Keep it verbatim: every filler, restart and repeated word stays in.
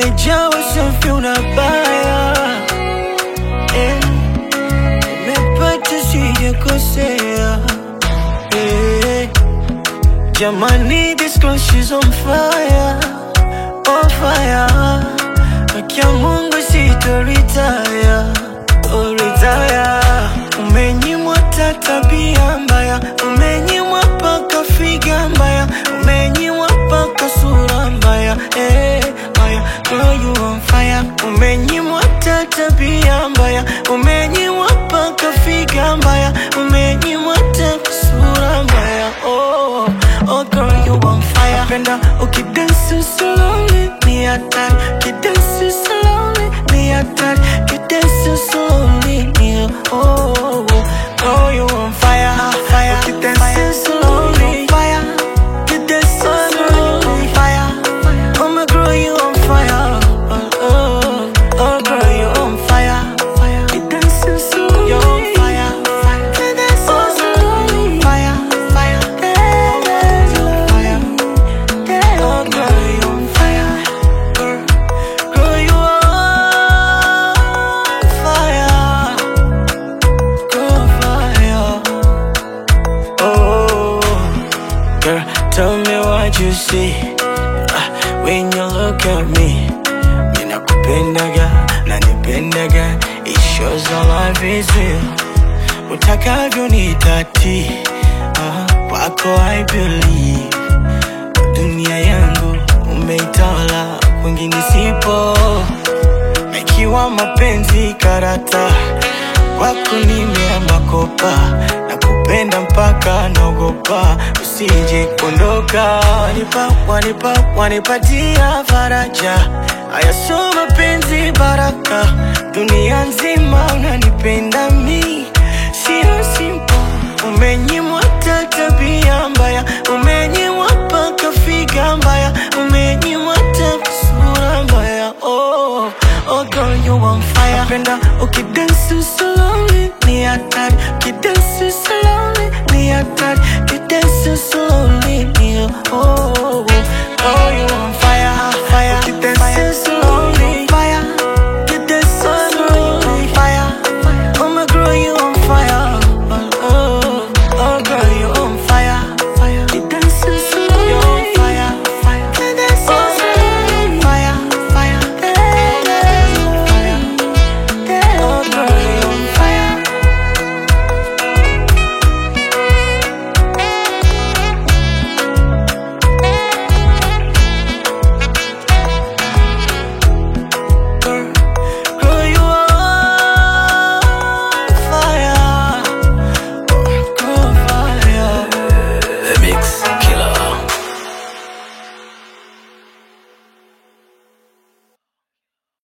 umejawa safi unabaya. Eh, umepata sijakosea. Eh, jamani, this girl she's on fire, on fire. Akia Mungu sitoritaya, oh retire. Umenyimwa tabia mbaya, umenyimwa paka figa mbaya, umenyimwa paka sura mbaya. Eh, mbaya, girl you on fire. Umenyimwa tabia mbaya, umenyimwa paka figa mbaya, umenyimwa paka sura mbaya. Oh, oh girl you on fire. Napenda ukidance slowly, ni hatari. Ukidance slowly, ni hatari. Ukidance slowly, ni oh, oh you on fire, fire. Ukidance slowly, fire. Ukidance slowly, on fire. Oh my girl you on fire, oh oh, oh girl you on fire, fire. Ukidance slowly, you on fire, fire. Ukidance slowly, fire, fire. Fire. Oh girl you on fire, girl, girl you on fire, girl fire. Oh girl, tell me what you see uh, when you look at me. Ninakupendaga, nanipendaga, it shows our life is real. Utakavyo nitati uh, wako I believe. Dunia yangu umeitawala, kwingine sipo. Ikiwa mapenzi karata, wako nimeamba kopa. Nakupenda mpaka naogopa, usije kuondoka. Wanipa, wanipa, wanipatia faraja. Haya sio mapenzi baraka, dunia nzima unanipenda mi. Sio simple, umenyimwa tabia mbaya, umenyimwa paka figa mbaya, umenyimwa sura mbaya. Oh, oh girl you on fire. Napenda ukidance slowly, ni hatari. Ukidance slowly, ni hatari. Ukidance slowly, ni oh, oh, oh you on fire.